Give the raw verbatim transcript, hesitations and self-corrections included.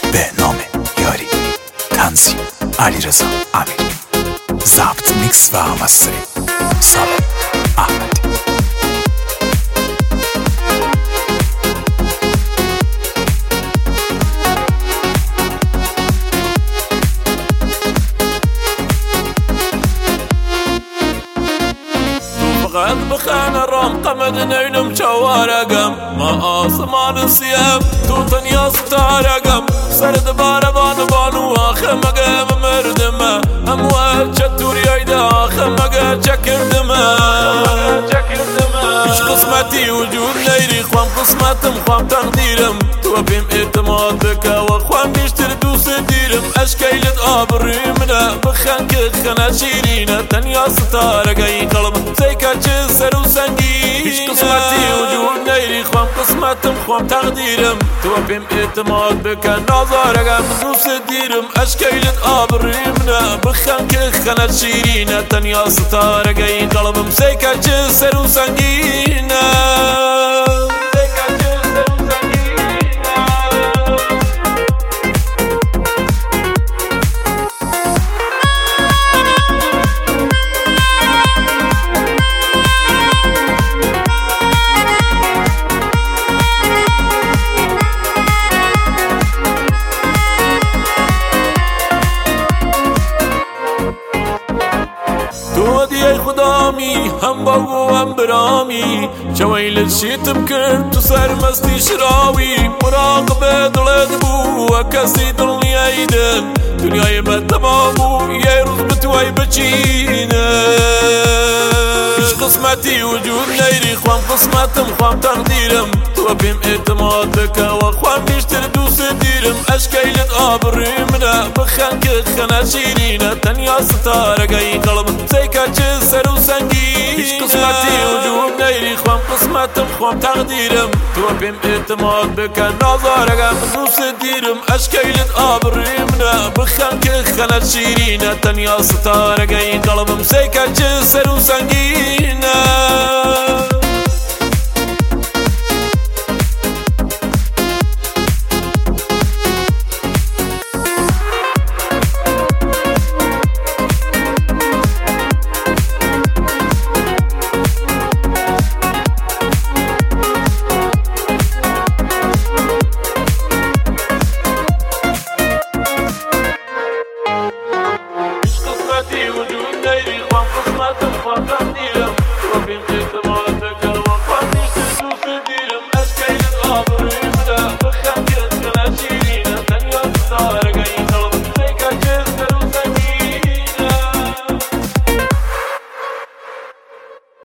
به نام یاری. تنظیم علیرضا امیری. ضبط میکس و مستری سالم احمدی. فقط بخانة رام قمد نينم شوارقم ما آسمان سيام تو تنيا ستارقم سرد باربان بانو آخر مقام مردمه اموال شتوري ايدا آخر مقا شكردمه ايش قسمتي وجود نيري خوام قسمتم خوام تقديرم تو بهم اعتماد بك وخوام بيشتر دوس ديرم اشكيلت آبري منه بخانك خنا شيرينه تنيا ستارقي قلب سيكا سر و سنگینه هیچ قسمتی وجود نیری خوام قسمتم خوام تقدیرم تو بهم اعتماد بکن نازارگم دوست دیرم اشکیلت آبریمنه بخم که خنت شیرینه تنیا ستارگی قلبم سیکا چه سر و سنگینه تو دیای خدامی هم باگو هم برامی جویل شیتم کرد تو سرمستی شراوی مراقبه دلت بو و کسی دل نیایده دنیای بدما بو یه روز بتوای بچینه هیچ قسمتی وجود نیری خوام قسمتم خوام تقدیرم تو بهم اعتماد بکه و خوام بیشتر دوست دیرم اشکیلت آبریمنه بخن که خنه شیرینه تنیا ستارگی قلب سیکا چه سر و سنگینه هیچ قسمتی وجود نیری خوام قسمتم خوام تقدیرم تو بهم اعتماد بکه نازارگم دوست دیرم اشکیلت آبریمنه بخن که خنه شیرینه تنیا ستارگی قلبم سیکا چه سر و سنگینه